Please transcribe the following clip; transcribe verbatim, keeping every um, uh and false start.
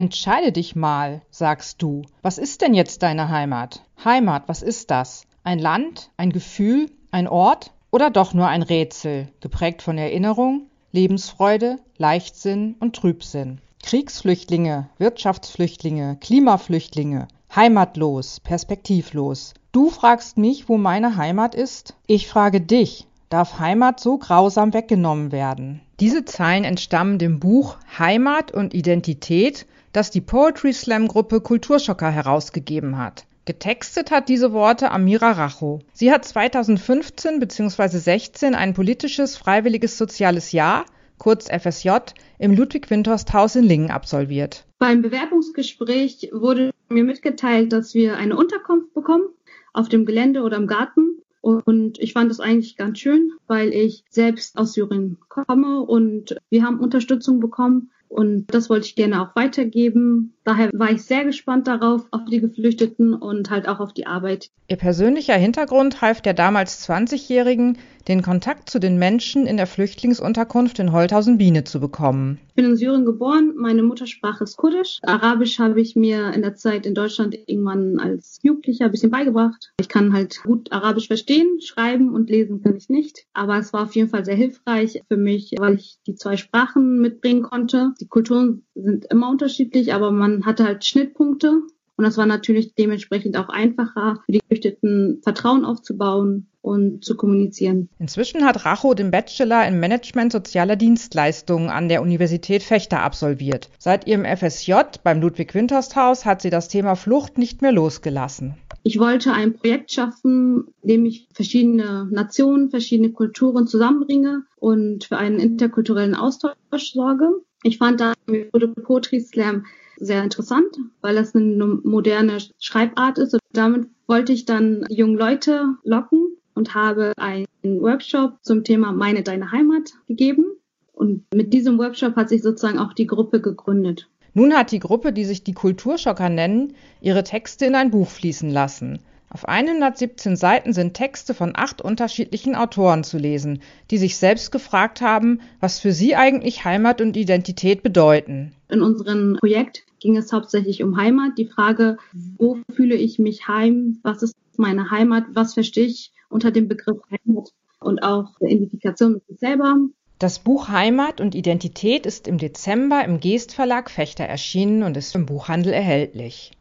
Entscheide dich mal, sagst du. Was ist denn jetzt deine Heimat? Heimat, was ist das? Ein Land, ein Gefühl, ein Ort oder doch nur ein Rätsel, geprägt von Erinnerung, Lebensfreude, Leichtsinn und Trübsinn? Kriegsflüchtlinge, Wirtschaftsflüchtlinge, Klimaflüchtlinge, heimatlos, perspektivlos. Du fragst mich, wo meine Heimat ist? Ich frage dich, darf Heimat so grausam weggenommen werden? Diese Zeilen entstammen dem Buch Heimat und Identität, das die Poetry Slam Gruppe Kulturschocker herausgegeben hat. Getextet hat diese Worte Amira Racho. Sie hat zweitausendfünfzehn bzw. sechzehn ein politisches freiwilliges soziales Jahr, kurz F S J, im Ludwig-Windhorst-Haus in Lingen absolviert. Beim Bewerbungsgespräch wurde mir mitgeteilt, dass wir eine Unterkunft bekommen, auf dem Gelände oder im Garten. Und ich fand das eigentlich ganz schön, weil ich selbst aus Syrien komme und wir haben Unterstützung bekommen. Und das wollte ich gerne auch weitergeben. Daher war ich sehr gespannt darauf, auf die Geflüchteten und halt auch auf die Arbeit. Ihr persönlicher Hintergrund half der damals zwanzigjährigen, den Kontakt zu den Menschen in der Flüchtlingsunterkunft in Holthausen-Biene zu bekommen. Ich bin in Syrien geboren, meine Muttersprache ist Kurdisch. Arabisch habe ich mir in der Zeit in Deutschland irgendwann als Jugendlicher ein bisschen beigebracht. Ich kann halt gut Arabisch verstehen, schreiben und lesen kann ich nicht. Aber es war auf jeden Fall sehr hilfreich für mich, weil ich die zwei Sprachen mitbringen konnte. Die Kulturen sind immer unterschiedlich, aber man hatte halt Schnittpunkte. Und das war natürlich dementsprechend auch einfacher, für die Geflüchteten Vertrauen aufzubauen und zu kommunizieren. Inzwischen hat Racho den Bachelor in Management sozialer Dienstleistungen an der Universität Vechta absolviert. Seit ihrem F S J beim Ludwig-Windhorst-Haus hat sie das Thema Flucht nicht mehr losgelassen. Ich wollte ein Projekt schaffen, in dem ich verschiedene Nationen, verschiedene Kulturen zusammenbringe und für einen interkulturellen Austausch sorge. Ich fand da Poetry Slam sehr interessant, weil das eine moderne Schreibart ist. Und damit wollte ich dann die jungen Leute locken und habe einen Workshop zum Thema Meine, deine Heimat gegeben. Und mit diesem Workshop hat sich sozusagen auch die Gruppe gegründet. Nun hat die Gruppe, die sich die Kulturschocker nennen, ihre Texte in ein Buch fließen lassen. Auf hundertsiebzehn Seiten sind Texte von acht unterschiedlichen Autoren zu lesen, die sich selbst gefragt haben, was für sie eigentlich Heimat und Identität bedeuten. In unserem Projekt ging es hauptsächlich um Heimat. Die Frage, wo fühle ich mich heim? Was ist meine Heimat? Was verstehe ich unter dem Begriff Heimat? Und auch Identifikation mit sich selber. Das Buch Heimat und Identität ist im Dezember im Geest Verlag Vechta erschienen und ist im Buchhandel erhältlich.